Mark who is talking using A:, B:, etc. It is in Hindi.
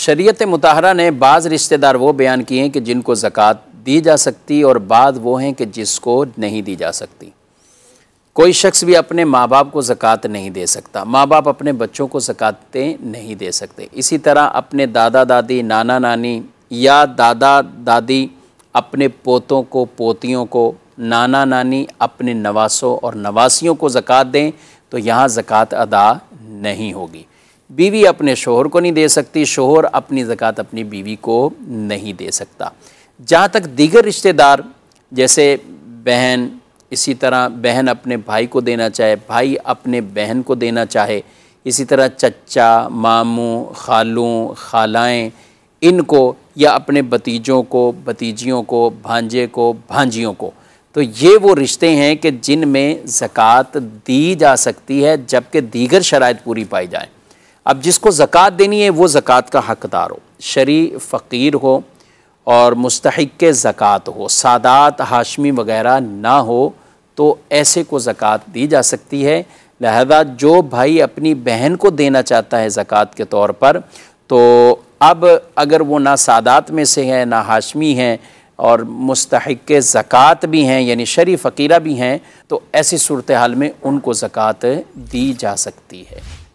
A: शरीयत मुताहरा ने बाज़ रिश्तेदार वो बयान किए हैं कि जिनको ज़कात दी जा सकती और बाद वो हैं कि जिसको नहीं दी जा सकती। कोई शख्स भी अपने माँ बाप को ज़कात नहीं दे सकता, माँ बाप अपने बच्चों को ज़कातें नहीं दे सकते। इसी तरह अपने दादा दादी, नाना नानी या दादा दादी अपने पोतों को, पोतियों को, नाना नानी अपने नवासों और नवासियों को ज़कात दें तो यहाँ ज़कात अदा नहीं होगी। बीवी अपने शोहर को नहीं दे सकती, शोहर अपनी ज़कात अपनी बीवी को नहीं दे सकता। जहाँ तक दीगर रिश्तेदार जैसे बहन, इसी तरह बहन अपने भाई को देना चाहे, भाई अपने बहन को देना चाहे, इसी तरह चचा, मामू, खालू, खालाएँ इनको, या अपने भतीजों को, भतीजियों को, भांजे को, भांजियों को, तो ये वो रिश्ते हैं कि जिनमें ज़कात दी जा सकती है जबकि दीगर शराइत पूरी पाई जाए। अब जिसको ज़कात देनी है वो ज़कात का हक़दार हो, शरी फ़कीर हो और मुस्तहिक़ ज़कात हो, सादात हाशमी वग़ैरह ना हो, तो ऐसे को ज़कात दी जा सकती है। लिहाजा जो भाई अपनी बहन को देना चाहता है ज़कात के तौर पर, तो अब अगर वो ना सादात में से है, ना हाशमी हैं और मुस्तहिक़ ज़कात भी हैं, यानी शरी फ़कीरा भी हैं, तो ऐसी सूरत हाल में उनको ज़कात दी जा सकती है।